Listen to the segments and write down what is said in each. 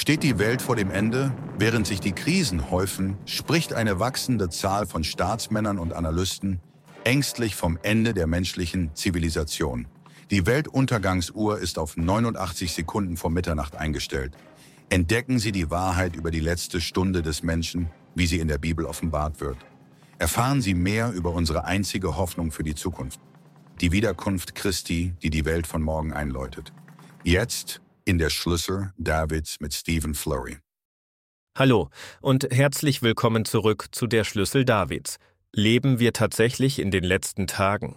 Steht die Welt vor dem Ende? Während sich die Krisen häufen, spricht eine wachsende Zahl von Staatsmännern und Analysten ängstlich vom Ende der menschlichen Zivilisation. Die Weltuntergangsuhr ist auf 89 Sekunden vor Mitternacht eingestellt. Entdecken Sie die Wahrheit über die letzte Stunde des Menschen, wie sie in der Bibel offenbart wird. Erfahren Sie mehr über unsere einzige Hoffnung für die Zukunft. Die Wiederkunft Christi, die die Welt von morgen einläutet. Jetzt in der Schlüssel Davids mit Stephen Flurry. Hallo und herzlich willkommen zurück zu der Schlüssel Davids. Leben wir tatsächlich in den letzten Tagen,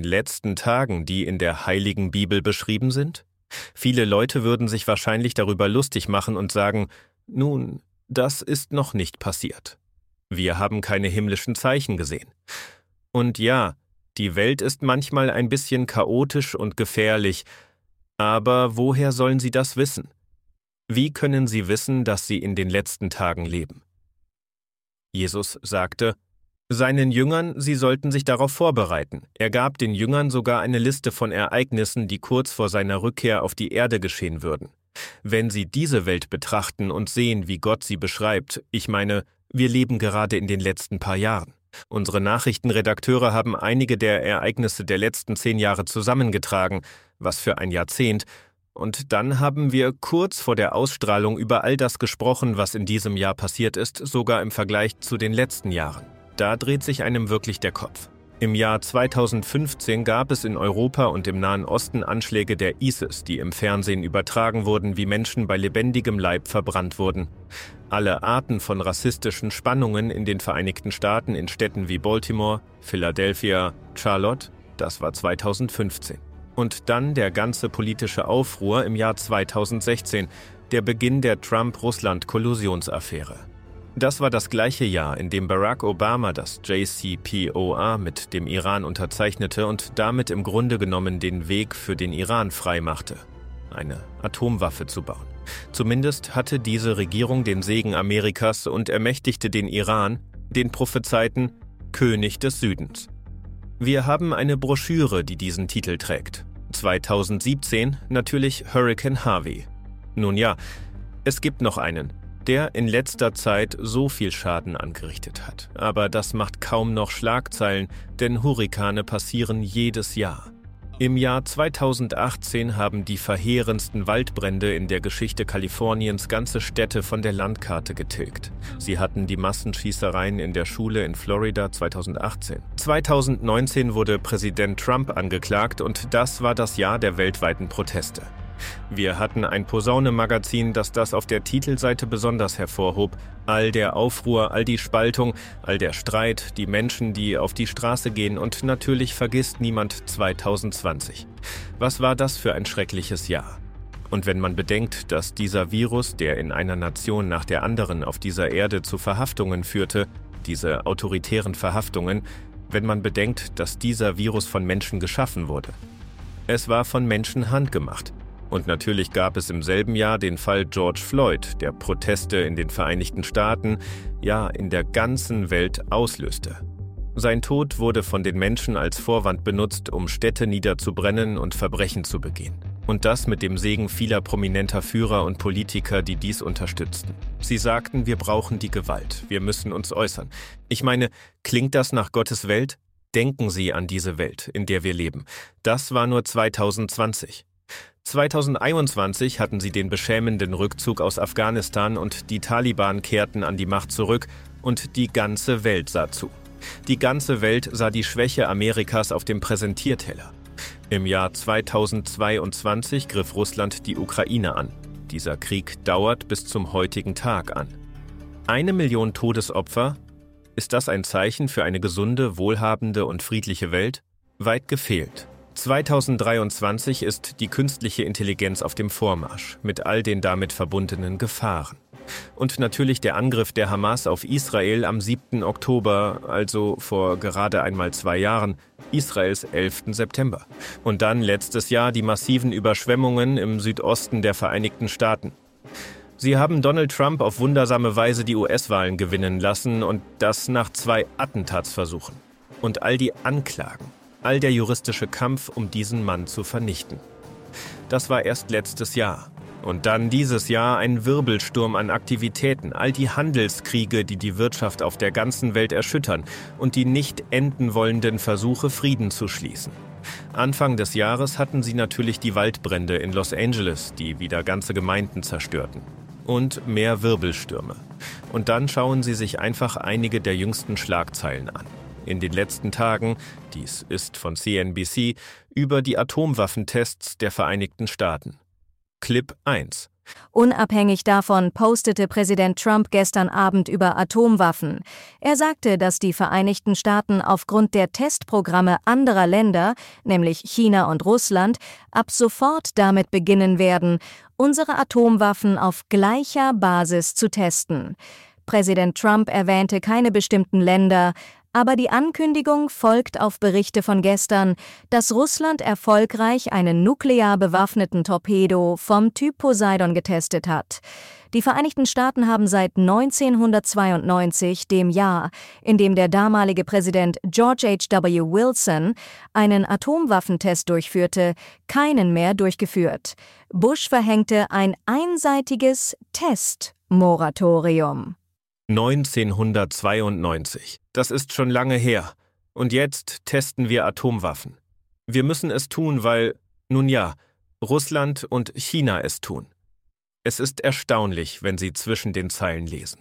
die in der Heiligen Bibel beschrieben sind? Viele Leute würden sich wahrscheinlich darüber lustig machen und sagen, nun, das ist noch nicht passiert. Wir haben keine himmlischen Zeichen gesehen. Und ja, die Welt ist manchmal ein bisschen chaotisch und gefährlich, aber woher sollen sie das wissen? Wie können sie wissen, dass sie in den letzten Tagen leben? Jesus sagte, seinen Jüngern, sie sollten sich darauf vorbereiten. Er gab den Jüngern sogar eine Liste von Ereignissen, die kurz vor seiner Rückkehr auf die Erde geschehen würden. Wenn sie diese Welt betrachten und sehen, wie Gott sie beschreibt, ich meine, wir leben gerade in den letzten paar Jahren. Unsere Nachrichtenredakteure haben einige der Ereignisse der letzten 10 Jahre zusammengetragen, was für ein Jahrzehnt, und dann haben wir kurz vor der Ausstrahlung über all das gesprochen, was in diesem Jahr passiert ist, sogar im Vergleich zu den letzten Jahren. Da dreht sich einem wirklich der Kopf. Im Jahr 2015 gab es in Europa und im Nahen Osten Anschläge der ISIS, die im Fernsehen übertragen wurden, wie Menschen bei lebendigem Leib verbrannt wurden. Alle Arten von rassistischen Spannungen in den Vereinigten Staaten in Städten wie Baltimore, Philadelphia, Charlotte, das war 2015. Und dann der ganze politische Aufruhr im Jahr 2016, der Beginn der Trump-Russland-Kollusionsaffäre. Das war das gleiche Jahr, in dem Barack Obama das JCPOA mit dem Iran unterzeichnete und damit im Grunde genommen den Weg für den Iran freimachte, eine Atomwaffe zu bauen. Zumindest hatte diese Regierung den Segen Amerikas und ermächtigte den Iran, den prophezeiten König des Südens. Wir haben eine Broschüre, die diesen Titel trägt. 2017 natürlich Hurricane Harvey. Nun ja, es gibt noch einen, der in letzter Zeit so viel Schaden angerichtet hat. Aber das macht kaum noch Schlagzeilen, denn Hurrikane passieren jedes Jahr. Im Jahr 2018 haben die verheerendsten Waldbrände in der Geschichte Kaliforniens ganze Städte von der Landkarte getilgt. Sie hatten die Massenschießereien in der Schule in Florida 2018. 2019 wurde Präsident Trump angeklagt und das war das Jahr der weltweiten Proteste. Wir hatten ein Posaune-Magazin, das auf der Titelseite besonders hervorhob. All der Aufruhr, all die Spaltung, all der Streit, die Menschen, die auf die Straße gehen und natürlich vergisst niemand 2020. Was war das für ein schreckliches Jahr? Und wenn man bedenkt, dass dieser Virus, der in einer Nation nach der anderen auf dieser Erde zu Verhaftungen führte, diese autoritären Verhaftungen, wenn man bedenkt, dass dieser Virus von Menschen geschaffen wurde. Es war von Menschen handgemacht. Und natürlich gab es im selben Jahr den Fall George Floyd, der Proteste in den Vereinigten Staaten, ja in der ganzen Welt auslöste. Sein Tod wurde von den Menschen als Vorwand benutzt, um Städte niederzubrennen und Verbrechen zu begehen. Und das mit dem Segen vieler prominenter Führer und Politiker, die dies unterstützten. Sie sagten, wir brauchen die Gewalt, wir müssen uns äußern. Ich meine, klingt das nach Gottes Welt? Denken Sie an diese Welt, in der wir leben. Das war nur 2020. 2021 hatten sie den beschämenden Rückzug aus Afghanistan und die Taliban kehrten an die Macht zurück und die ganze Welt sah zu. Die ganze Welt sah die Schwäche Amerikas auf dem Präsentierteller. Im Jahr 2022 griff Russland die Ukraine an. Dieser Krieg dauert bis zum heutigen Tag an. 1 Million Todesopfer? Ist das ein Zeichen für eine gesunde, wohlhabende und friedliche Welt? Weit gefehlt. 2023 ist die künstliche Intelligenz auf dem Vormarsch, mit all den damit verbundenen Gefahren. Und natürlich der Angriff der Hamas auf Israel am 7. Oktober, also vor gerade einmal 2 Jahren, Israels 11. September. Und dann letztes Jahr die massiven Überschwemmungen im Südosten der Vereinigten Staaten. Sie haben Donald Trump auf wundersame Weise die US-Wahlen gewinnen lassen und das nach 2 Attentatsversuchen. Und all die Anklagen. All der juristische Kampf, um diesen Mann zu vernichten. Das war erst letztes Jahr. Und dann dieses Jahr ein Wirbelsturm an Aktivitäten, all die Handelskriege, die die Wirtschaft auf der ganzen Welt erschüttern und die nicht enden wollenden Versuche, Frieden zu schließen. Anfang des Jahres hatten sie natürlich die Waldbrände in Los Angeles, die wieder ganze Gemeinden zerstörten. Und mehr Wirbelstürme. Und dann schauen Sie sich einfach einige der jüngsten Schlagzeilen an. In den letzten Tagen, dies ist von CNBC, über die Atomwaffentests der Vereinigten Staaten. Clip 1. Unabhängig davon postete Präsident Trump gestern Abend über Atomwaffen. Er sagte, dass die Vereinigten Staaten aufgrund der Testprogramme anderer Länder, nämlich China und Russland, ab sofort damit beginnen werden, unsere Atomwaffen auf gleicher Basis zu testen. Präsident Trump erwähnte keine bestimmten Länder, aber die Ankündigung folgt auf Berichte von gestern, dass Russland erfolgreich einen nuklear bewaffneten Torpedo vom Typ Poseidon getestet hat. Die Vereinigten Staaten haben seit 1992, dem Jahr, in dem der damalige Präsident George H.W. Wilson einen Atomwaffentest durchführte, keinen mehr durchgeführt. Bush verhängte ein einseitiges Testmoratorium. 1992. Das ist schon lange her. Und jetzt testen wir Atomwaffen. Wir müssen es tun, weil, nun ja, Russland und China es tun. Es ist erstaunlich, wenn Sie zwischen den Zeilen lesen.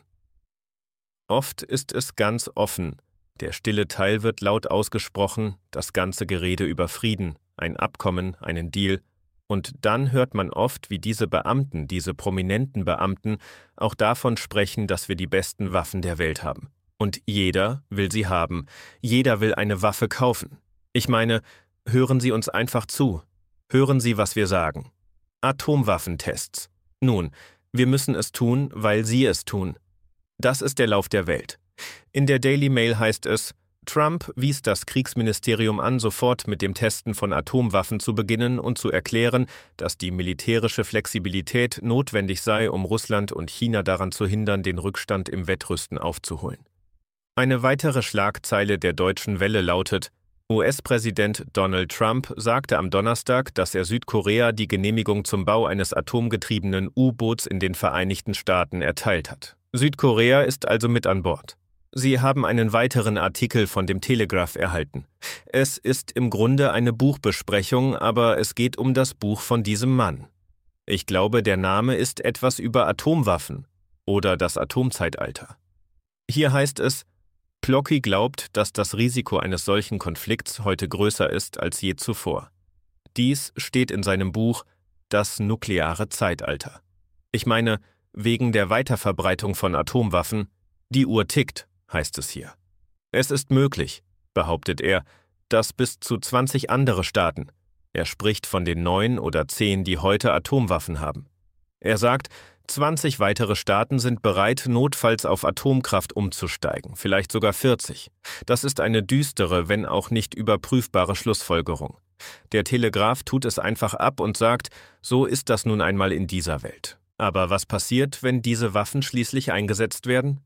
Oft ist es ganz offen. Der stille Teil wird laut ausgesprochen, das ganze Gerede über Frieden, ein Abkommen, einen Deal. Und dann hört man oft, wie diese Beamten, diese prominenten Beamten, auch davon sprechen, dass wir die besten Waffen der Welt haben. Und jeder will sie haben. Jeder will eine Waffe kaufen. Ich meine, hören Sie uns einfach zu. Hören Sie, was wir sagen. Atomwaffentests. Nun, wir müssen es tun, weil Sie es tun. Das ist der Lauf der Welt. In der Daily Mail heißt es, Trump wies das Kriegsministerium an, sofort mit dem Testen von Atomwaffen zu beginnen und zu erklären, dass die militärische Flexibilität notwendig sei, um Russland und China daran zu hindern, den Rückstand im Wettrüsten aufzuholen. Eine weitere Schlagzeile der Deutschen Welle lautet: US-Präsident Donald Trump sagte am Donnerstag, dass er Südkorea die Genehmigung zum Bau eines atomgetriebenen U-Boots in den Vereinigten Staaten erteilt hat. Südkorea ist also mit an Bord. Sie haben einen weiteren Artikel von dem Telegraph erhalten. Es ist im Grunde eine Buchbesprechung, aber es geht um das Buch von diesem Mann. Ich glaube, der Name ist etwas über Atomwaffen oder das Atomzeitalter. Hier heißt es, Plocki glaubt, dass das Risiko eines solchen Konflikts heute größer ist als je zuvor. Dies steht in seinem Buch Das nukleare Zeitalter. Ich meine, wegen der Weiterverbreitung von Atomwaffen, die Uhr tickt, heißt es hier. Es ist möglich, behauptet er, dass bis zu 20 andere Staaten, er spricht von den 9 oder 10, die heute Atomwaffen haben. Er sagt, 20 weitere Staaten sind bereit, notfalls auf Atomkraft umzusteigen, vielleicht sogar 40. Das ist eine düstere, wenn auch nicht überprüfbare Schlussfolgerung. Der Telegraph tut es einfach ab und sagt, so ist das nun einmal in dieser Welt. Aber was passiert, wenn diese Waffen schließlich eingesetzt werden?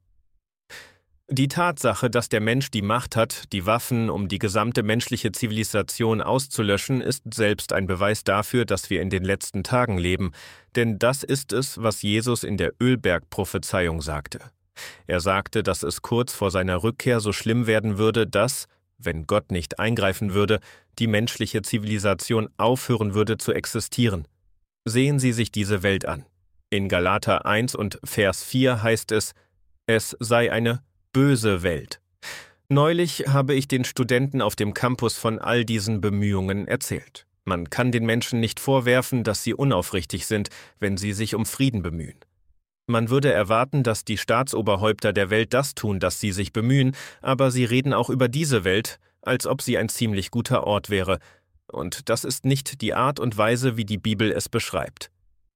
Die Tatsache, dass der Mensch die Macht hat, die Waffen, um die gesamte menschliche Zivilisation auszulöschen, ist selbst ein Beweis dafür, dass wir in den letzten Tagen leben, denn das ist es, was Jesus in der Ölberg-Prophezeiung sagte. Er sagte, dass es kurz vor seiner Rückkehr so schlimm werden würde, dass, wenn Gott nicht eingreifen würde, die menschliche Zivilisation aufhören würde zu existieren. Sehen Sie sich diese Welt an. In Galater 1 und Vers 4 heißt es sei eine böse Welt. Neulich habe ich den Studenten auf dem Campus von all diesen Bemühungen erzählt. Man kann den Menschen nicht vorwerfen, dass sie unaufrichtig sind, wenn sie sich um Frieden bemühen. Man würde erwarten, dass die Staatsoberhäupter der Welt das tun, dass sie sich bemühen, aber sie reden auch über diese Welt, als ob sie ein ziemlich guter Ort wäre. Und das ist nicht die Art und Weise, wie die Bibel es beschreibt.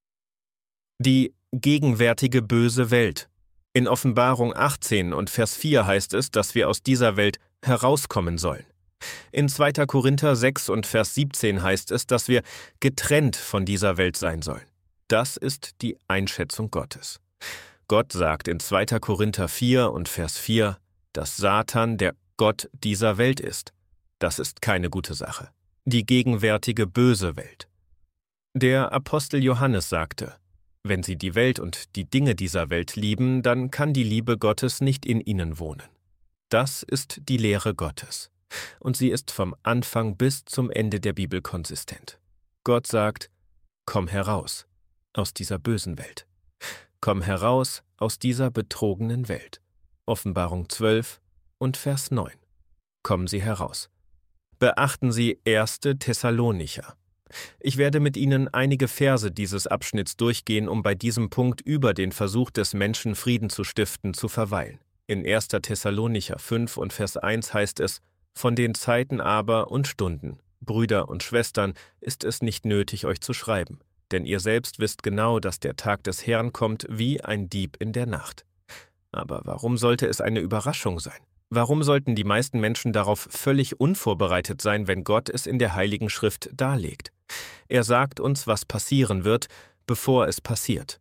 Die gegenwärtige böse Welt. In Offenbarung 18 und Vers 4 heißt es, dass wir aus dieser Welt herauskommen sollen. In 2. Korinther 6 und Vers 17 heißt es, dass wir getrennt von dieser Welt sein sollen. Das ist die Einschätzung Gottes. Gott sagt in 2. Korinther 4 und Vers 4, dass Satan der Gott dieser Welt ist. Das ist keine gute Sache. Die gegenwärtige böse Welt. Der Apostel Johannes sagte, Wenn Sie die Welt und die Dinge dieser Welt lieben, dann kann die Liebe Gottes nicht in Ihnen wohnen. Das ist die Lehre Gottes. Und sie ist vom Anfang bis zum Ende der Bibel konsistent. Gott sagt, komm heraus aus dieser bösen Welt. Komm heraus aus dieser betrogenen Welt. Offenbarung 12 und Vers 9. Kommen Sie heraus. Beachten Sie 1. Thessalonicher. Ich werde mit Ihnen einige Verse dieses Abschnitts durchgehen, um bei diesem Punkt über den Versuch des Menschen, Frieden zu stiften, zu verweilen. In 1. Thessalonicher 5 und Vers 1 heißt es, von den Zeiten aber und Stunden, Brüder und Schwestern, ist es nicht nötig, euch zu schreiben, denn ihr selbst wisst genau, dass der Tag des Herrn kommt wie ein Dieb in der Nacht. Aber warum sollte es eine Überraschung sein? Warum sollten die meisten Menschen darauf völlig unvorbereitet sein, wenn Gott es in der Heiligen Schrift darlegt? Er sagt uns, was passieren wird, bevor es passiert.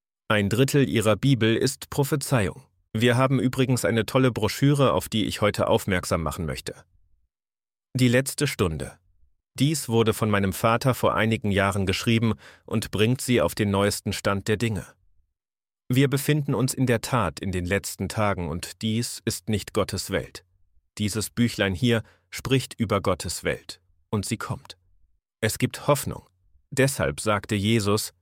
1/3 Ihrer Bibel ist Prophezeiung. Wir haben übrigens eine tolle Broschüre, auf die ich heute aufmerksam machen möchte. Die letzte Stunde. Dies wurde von meinem Vater vor einigen Jahren geschrieben und bringt Sie auf den neuesten Stand der Dinge. Wir befinden uns in der Tat in den letzten Tagen und dies ist nicht Gottes Welt. Dieses Büchlein hier spricht über Gottes Welt und sie kommt. Es gibt Hoffnung. Deshalb sagte Jesus,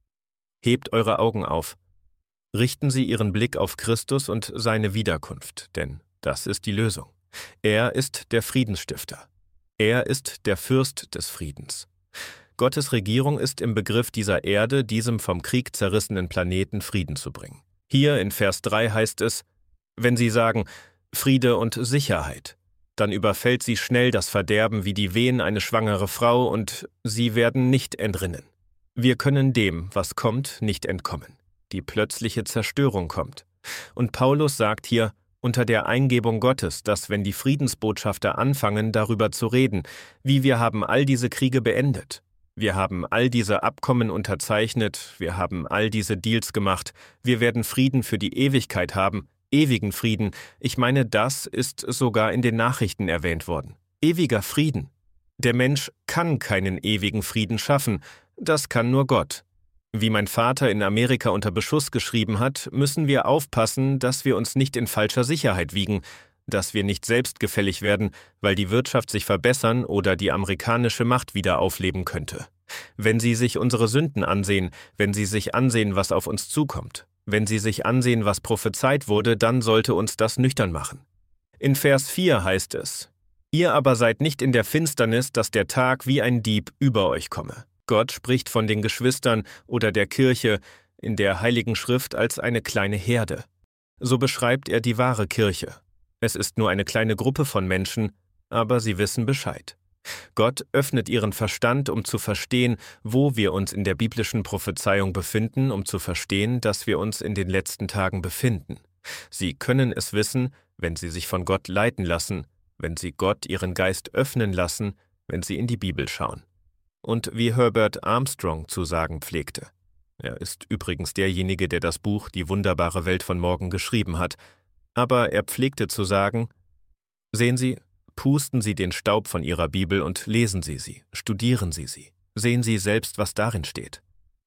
hebt eure Augen auf, richten Sie Ihren Blick auf Christus und seine Wiederkunft, denn das ist die Lösung. Er ist der Friedensstifter. Er ist der Fürst des Friedens. Gottes Regierung ist im Begriff, dieser Erde, diesem vom Krieg zerrissenen Planeten Frieden zu bringen. Hier in Vers 3 heißt es, wenn Sie sagen, Friede und Sicherheit, dann überfällt Sie schnell das Verderben wie die Wehen eine schwangere Frau und Sie werden nicht entrinnen. Wir können dem, was kommt, nicht entkommen. Die plötzliche Zerstörung kommt. Und Paulus sagt hier, unter der Eingebung Gottes, dass wenn die Friedensbotschafter anfangen, darüber zu reden, wie wir haben all diese Kriege beendet, wir haben all diese Abkommen unterzeichnet, wir haben all diese Deals gemacht, wir werden Frieden für die Ewigkeit haben, ewigen Frieden. Ich meine, das ist sogar in den Nachrichten erwähnt worden. Ewiger Frieden. Der Mensch kann keinen ewigen Frieden schaffen, das kann nur Gott. Wie mein Vater in Amerika unter Beschuss geschrieben hat, müssen wir aufpassen, dass wir uns nicht in falscher Sicherheit wiegen, dass wir nicht selbstgefällig werden, weil die Wirtschaft sich verbessern oder die amerikanische Macht wieder aufleben könnte. Wenn Sie sich unsere Sünden ansehen, wenn Sie sich ansehen, was auf uns zukommt, wenn Sie sich ansehen, was prophezeit wurde, dann sollte uns das nüchtern machen. In Vers 4 heißt es, ihr aber seid nicht in der Finsternis, dass der Tag wie ein Dieb über euch komme. Gott spricht von den Geschwistern oder der Kirche in der Heiligen Schrift als eine kleine Herde. So beschreibt er die wahre Kirche. Es ist nur eine kleine Gruppe von Menschen, aber sie wissen Bescheid. Gott öffnet ihren Verstand, um zu verstehen, wo wir uns in der biblischen Prophezeiung befinden, um zu verstehen, dass wir uns in den letzten Tagen befinden. Sie können es wissen, wenn sie sich von Gott leiten lassen, wenn sie Gott ihren Geist öffnen lassen, wenn sie in die Bibel schauen. Und wie Herbert Armstrong zu sagen pflegte. Er ist übrigens derjenige, der das Buch Die wunderbare Welt von morgen geschrieben hat. Aber er pflegte zu sagen, sehen Sie, pusten Sie den Staub von Ihrer Bibel und lesen Sie sie, studieren Sie sie, sehen Sie selbst, was darin steht.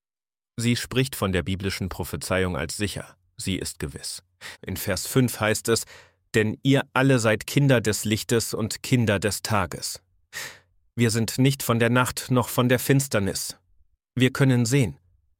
Sie spricht von der biblischen Prophezeiung als sicher, sie ist gewiss. In Vers 5 heißt es, denn ihr alle seid Kinder des Lichtes und Kinder des Tages. Wir sind nicht von der Nacht noch von der Finsternis. Wir können sehen.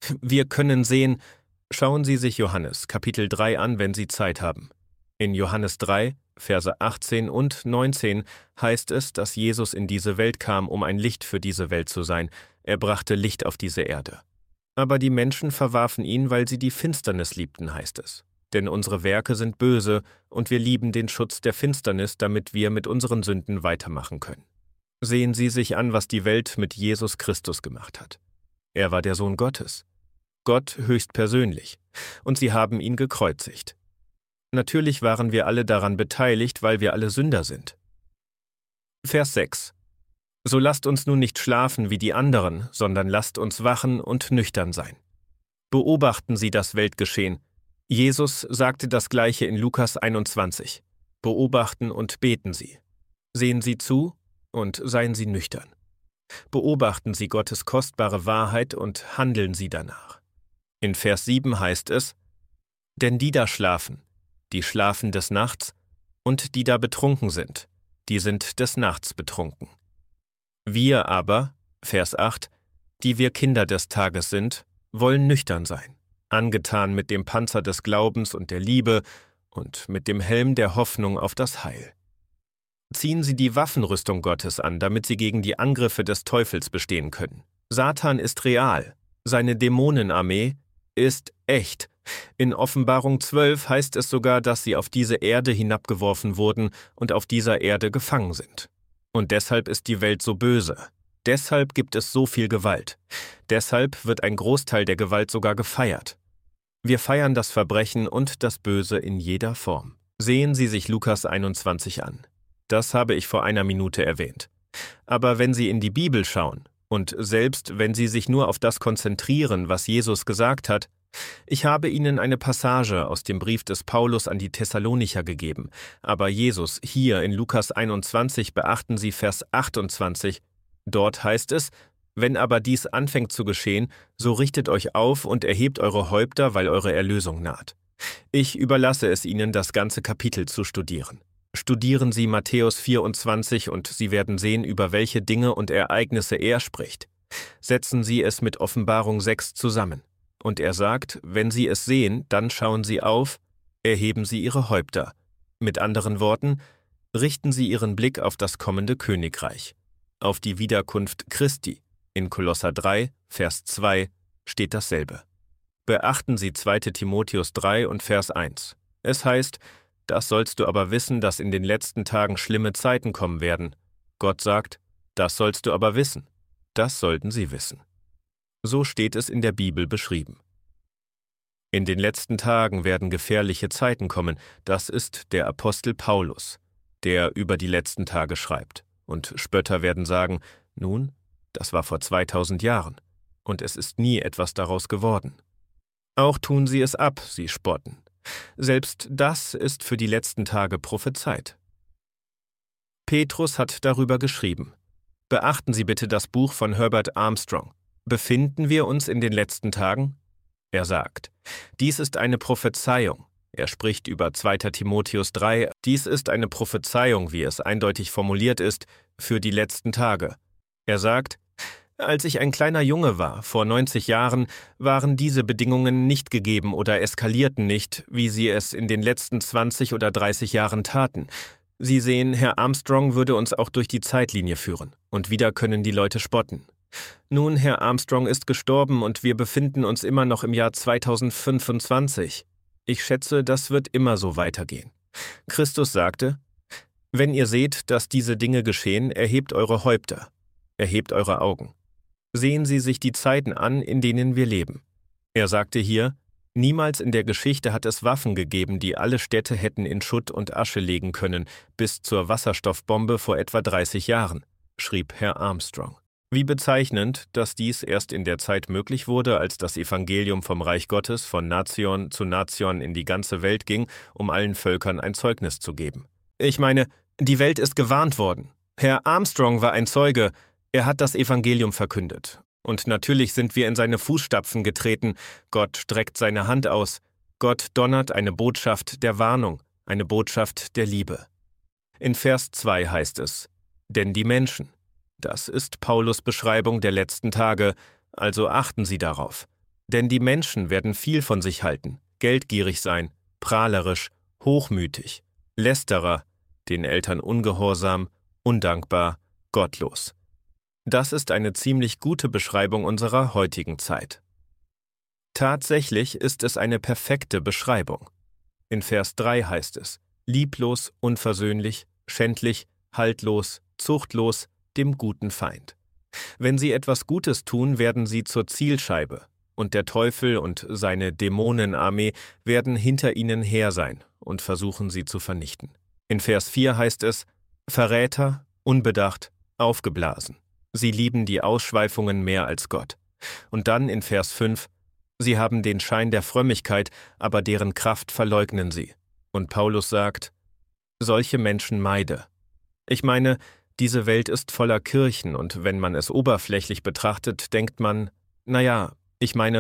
Schauen Sie sich Johannes, Kapitel 3 an, wenn Sie Zeit haben. In Johannes 3, Verse 18 und 19 heißt es, dass Jesus in diese Welt kam, um ein Licht für diese Welt zu sein. Er brachte Licht auf diese Erde. Aber die Menschen verwarfen ihn, weil sie die Finsternis liebten, heißt es. Denn unsere Werke sind böse und wir lieben den Schutz der Finsternis, damit wir mit unseren Sünden weitermachen können. Sehen Sie sich an, was die Welt mit Jesus Christus gemacht hat. Er war der Sohn Gottes. Gott höchstpersönlich. Und sie haben ihn gekreuzigt. Natürlich waren wir alle daran beteiligt, weil wir alle Sünder sind. Vers 6. So lasst uns nun nicht schlafen wie die anderen, sondern lasst uns wachen und nüchtern sein. Beobachten Sie das Weltgeschehen. Jesus sagte das Gleiche in Lukas 21. Beobachten und beten Sie. Sehen Sie zu und seien Sie nüchtern. Beobachten Sie Gottes kostbare Wahrheit und handeln Sie danach. In Vers 7 heißt es: Denn die da schlafen, die schlafen des Nachts, und die da betrunken sind, die sind des Nachts betrunken. Wir aber, Vers 8, die wir Kinder des Tages sind, wollen nüchtern sein, angetan mit dem Panzer des Glaubens und der Liebe und mit dem Helm der Hoffnung auf das Heil. Ziehen Sie die Waffenrüstung Gottes an, damit Sie gegen die Angriffe des Teufels bestehen können. Satan ist real, seine Dämonenarmee ist echt. In Offenbarung 12 heißt es sogar, dass sie auf diese Erde hinabgeworfen wurden und auf dieser Erde gefangen sind. Und deshalb ist die Welt so böse. Deshalb gibt es so viel Gewalt. Deshalb wird ein Großteil der Gewalt sogar gefeiert. Wir feiern das Verbrechen und das Böse in jeder Form. Sehen Sie sich Lukas 21 an. Das habe ich vor einer Minute erwähnt. Aber wenn Sie in die Bibel schauen, und selbst wenn Sie sich nur auf das konzentrieren, was Jesus gesagt hat, ich habe Ihnen eine Passage aus dem Brief des Paulus an die Thessalonicher gegeben, aber Jesus hier in Lukas 21 beachten Sie Vers 28, dort heißt es: Wenn aber dies anfängt zu geschehen, so richtet euch auf und erhebt eure Häupter, weil eure Erlösung naht. Ich überlasse es Ihnen, das ganze Kapitel zu studieren. Studieren Sie Matthäus 24 und Sie werden sehen, über welche Dinge und Ereignisse er spricht. Setzen Sie es mit Offenbarung 6 zusammen. Und er sagt, wenn Sie es sehen, dann schauen Sie auf, erheben Sie Ihre Häupter. Mit anderen Worten, richten Sie Ihren Blick auf das kommende Königreich, auf die Wiederkunft Christi. In Kolosser 3, Vers 2 steht dasselbe. Beachten Sie 2. Timotheus 3 und Vers 1. Es heißt: Das sollst du aber wissen, dass in den letzten Tagen schlimme Zeiten kommen werden. Gott sagt, das sollst du aber wissen. Das sollten sie wissen. So steht es in der Bibel beschrieben. In den letzten Tagen werden gefährliche Zeiten kommen. Das ist der Apostel Paulus, der über die letzten Tage schreibt. Und Spötter werden sagen, nun, das war vor 2000 Jahren. Und es ist nie etwas daraus geworden. Auch tun sie es ab, sie spotten. Selbst das ist für die letzten Tage prophezeit. Petrus hat darüber geschrieben. Beachten Sie bitte das Buch von Herbert Armstrong. Befinden wir uns in den letzten Tagen? Er sagt, dies ist eine Prophezeiung. Er spricht über 2. Timotheus 3. Dies ist eine Prophezeiung, wie es eindeutig formuliert ist, für die letzten Tage. Er sagt, als ich ein kleiner Junge war, vor 90 Jahren, waren diese Bedingungen nicht gegeben oder eskalierten nicht, wie sie es in den letzten 20 oder 30 Jahren taten. Sie sehen, Herr Armstrong würde uns auch durch die Zeitlinie führen. Und wieder können die Leute spotten. Nun, Herr Armstrong ist gestorben und wir befinden uns immer noch im Jahr 2025. Ich schätze, das wird immer so weitergehen. Christus sagte, wenn ihr seht, dass diese Dinge geschehen, erhebt eure Häupter, erhebt eure Augen. Sehen Sie sich die Zeiten an, in denen wir leben. Er sagte hier, niemals in der Geschichte hat es Waffen gegeben, die alle Städte hätten in Schutt und Asche legen können, bis zur Wasserstoffbombe vor etwa 30 Jahren, schrieb Herr Armstrong. Wie bezeichnend, dass dies erst in der Zeit möglich wurde, als das Evangelium vom Reich Gottes von Nation zu Nation in die ganze Welt ging, um allen Völkern ein Zeugnis zu geben. Ich meine, die Welt ist gewarnt worden. Herr Armstrong war ein Zeuge, er hat das Evangelium verkündet. Und natürlich sind wir in seine Fußstapfen getreten. Gott streckt seine Hand aus. Gott donnert eine Botschaft der Warnung, eine Botschaft der Liebe. In Vers 2 heißt es, denn die Menschen, das ist Paulus' Beschreibung der letzten Tage, also achten Sie darauf. Denn die Menschen werden viel von sich halten, geldgierig sein, prahlerisch, hochmütig, Lästerer, den Eltern ungehorsam, undankbar, gottlos. Das ist eine ziemlich gute Beschreibung unserer heutigen Zeit. Tatsächlich ist es eine perfekte Beschreibung. In Vers 3 heißt es, lieblos, unversöhnlich, schändlich, haltlos, zuchtlos, dem guten Feind. Wenn sie etwas Gutes tun, werden sie zur Zielscheibe, und der Teufel und seine Dämonenarmee werden hinter ihnen her sein und versuchen, sie zu vernichten. In Vers 4 heißt es, Verräter, unbedacht, aufgeblasen. Sie lieben die Ausschweifungen mehr als Gott. Und dann in Vers 5, sie haben den Schein der Frömmigkeit, aber deren Kraft verleugnen sie. Und Paulus sagt, solche Menschen meide. Ich meine, diese Welt ist voller Kirchen und wenn man es oberflächlich betrachtet, denkt man, naja, ich meine,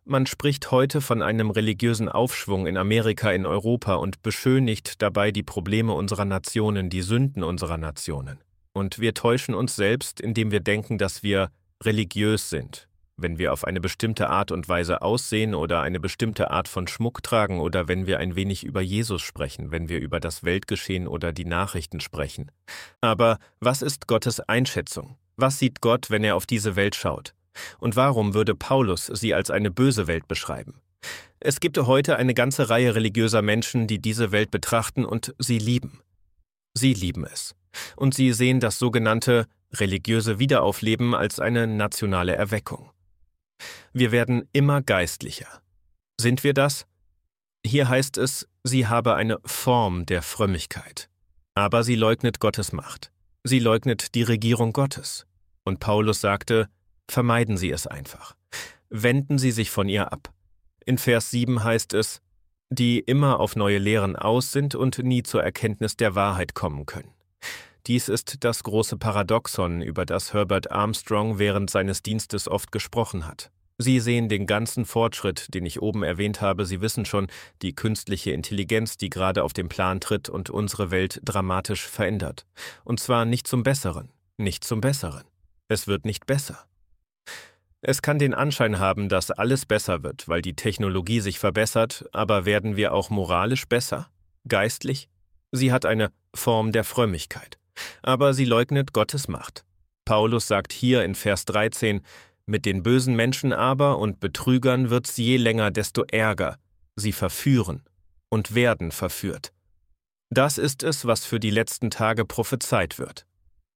Man spricht heute von einem religiösen Aufschwung in Amerika, in Europa und beschönigt dabei die Probleme unserer Nationen, die Sünden unserer Nationen. Und wir täuschen uns selbst, indem wir denken, dass wir religiös sind, wenn wir auf eine bestimmte Art und Weise aussehen oder eine bestimmte Art von Schmuck tragen oder wenn wir ein wenig über Jesus sprechen, wenn wir über das Weltgeschehen oder die Nachrichten sprechen. Aber was ist Gottes Einschätzung? Was sieht Gott, wenn er auf diese Welt schaut? Und warum würde Paulus sie als eine böse Welt beschreiben? Es gibt heute eine ganze Reihe religiöser Menschen, die diese Welt betrachten und sie lieben. Sie lieben es. Und sie sehen das sogenannte religiöse Wiederaufleben als eine nationale Erweckung. Wir werden immer geistlicher. Sind wir das? Hier heißt es, sie habe eine Form der Frömmigkeit. Aber sie leugnet Gottes Macht. Sie leugnet die Regierung Gottes. Und Paulus sagte, vermeiden Sie es einfach. Wenden Sie sich von ihr ab. In Vers 7 heißt es, die immer auf neue Lehren aus sind und nie zur Erkenntnis der Wahrheit kommen können. Dies ist das große Paradoxon, über das Herbert Armstrong während seines Dienstes oft gesprochen hat. Sie sehen den ganzen Fortschritt, den ich oben erwähnt habe. Sie wissen schon, die künstliche Intelligenz, die gerade auf den Plan tritt und unsere Welt dramatisch verändert. Und zwar nicht zum Besseren, nicht zum Besseren. Es wird nicht besser. Es kann den Anschein haben, dass alles besser wird, weil die Technologie sich verbessert, aber werden wir auch moralisch besser? Geistlich? Sie hat eine Form der Frömmigkeit. Aber sie leugnet Gottes Macht. Paulus sagt hier in Vers 13, mit den bösen Menschen aber und Betrügern wird's je länger, desto ärger. Sie verführen und werden verführt. Das ist es, was für die letzten Tage prophezeit wird.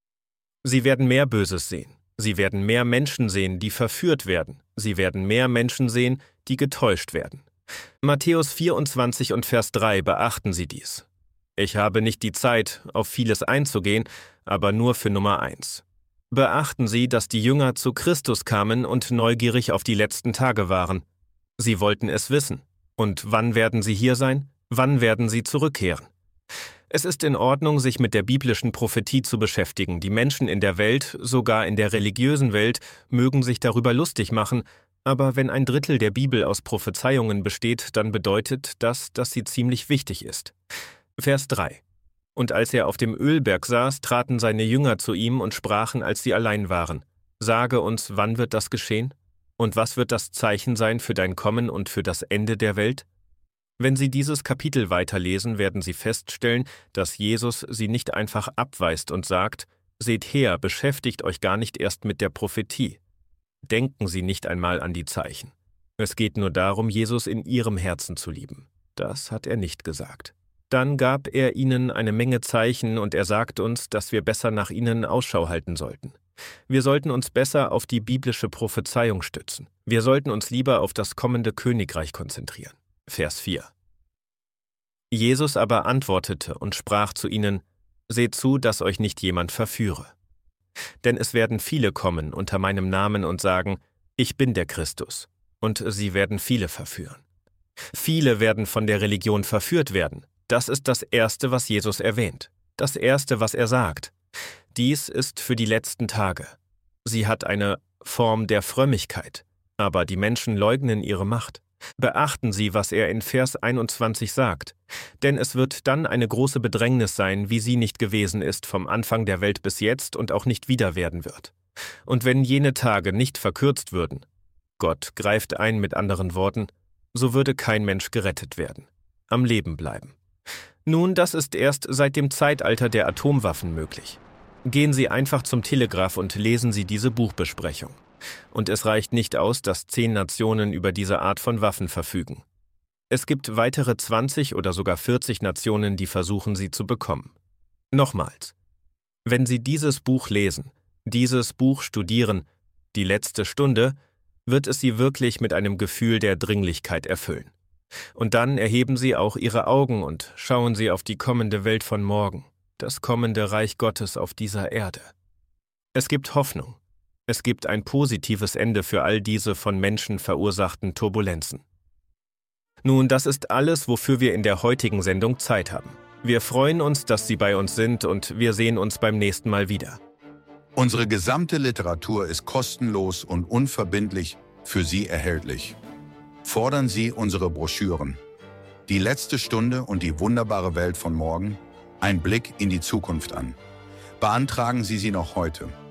Sie werden mehr Böses sehen. Sie werden mehr Menschen sehen, die verführt werden. Sie werden mehr Menschen sehen, die getäuscht werden. Matthäus 24 und Vers 3 beachten Sie dies. Ich habe nicht die Zeit, auf vieles einzugehen, aber nur für Nummer 1. Beachten Sie, dass die Jünger zu Christus kamen und neugierig auf die letzten Tage waren. Sie wollten es wissen. Und wann werden sie hier sein? Wann werden sie zurückkehren? Es ist in Ordnung, sich mit der biblischen Prophetie zu beschäftigen. Die Menschen in der Welt, sogar in der religiösen Welt, mögen sich darüber lustig machen, aber wenn ein Drittel der Bibel aus Prophezeiungen besteht, dann bedeutet das, dass sie ziemlich wichtig ist. Vers 3. Und als er auf dem Ölberg saß, traten seine Jünger zu ihm und sprachen, als sie allein waren. Sage uns, wann wird das geschehen? Und was wird das Zeichen sein für dein Kommen und für das Ende der Welt? Wenn Sie dieses Kapitel weiterlesen, werden Sie feststellen, dass Jesus sie nicht einfach abweist und sagt, seht her, beschäftigt euch gar nicht erst mit der Prophetie. Denken Sie nicht einmal an die Zeichen. Es geht nur darum, Jesus in Ihrem Herzen zu lieben. Das hat er nicht gesagt. Dann gab er ihnen eine Menge Zeichen und er sagt uns, dass wir besser nach ihnen Ausschau halten sollten. Wir sollten uns besser auf die biblische Prophezeiung stützen. Wir sollten uns lieber auf das kommende Königreich konzentrieren. Vers 4. Jesus aber antwortete und sprach zu ihnen, seht zu, dass euch nicht jemand verführe. Denn es werden viele kommen unter meinem Namen und sagen, ich bin der Christus, und sie werden viele verführen. Viele werden von der Religion verführt werden. Das ist das Erste, was Jesus erwähnt. Das Erste, was er sagt. Dies ist für die letzten Tage. Sie hat eine Form der Frömmigkeit, aber die Menschen leugnen ihre Macht. Beachten Sie, was er in Vers 21 sagt, denn es wird dann eine große Bedrängnis sein, wie sie nicht gewesen ist vom Anfang der Welt bis jetzt und auch nicht wieder werden wird. Und wenn jene Tage nicht verkürzt würden, Gott greift ein mit anderen Worten, so würde kein Mensch gerettet werden, am Leben bleiben. Nun, das ist erst seit dem Zeitalter der Atomwaffen möglich. Gehen Sie einfach zum Telegraph und lesen Sie diese Buchbesprechung. Und es reicht nicht aus, dass 10 Nationen über diese Art von Waffen verfügen. Es gibt weitere 20 oder sogar 40 Nationen, die versuchen, sie zu bekommen. Nochmals, wenn Sie dieses Buch lesen, dieses Buch studieren, die letzte Stunde, wird es Sie wirklich mit einem Gefühl der Dringlichkeit erfüllen. Und dann erheben Sie auch Ihre Augen und schauen Sie auf die kommende Welt von morgen, das kommende Reich Gottes auf dieser Erde. Es gibt Hoffnung. Es gibt ein positives Ende für all diese von Menschen verursachten Turbulenzen. Nun, das ist alles, wofür wir in der heutigen Sendung Zeit haben. Wir freuen uns, dass Sie bei uns sind und wir sehen uns beim nächsten Mal wieder. Unsere gesamte Literatur ist kostenlos und unverbindlich für Sie erhältlich. Fordern Sie unsere Broschüren. Die letzte Stunde und die wunderbare Welt von morgen. Ein Blick in die Zukunft an. Beantragen Sie sie noch heute.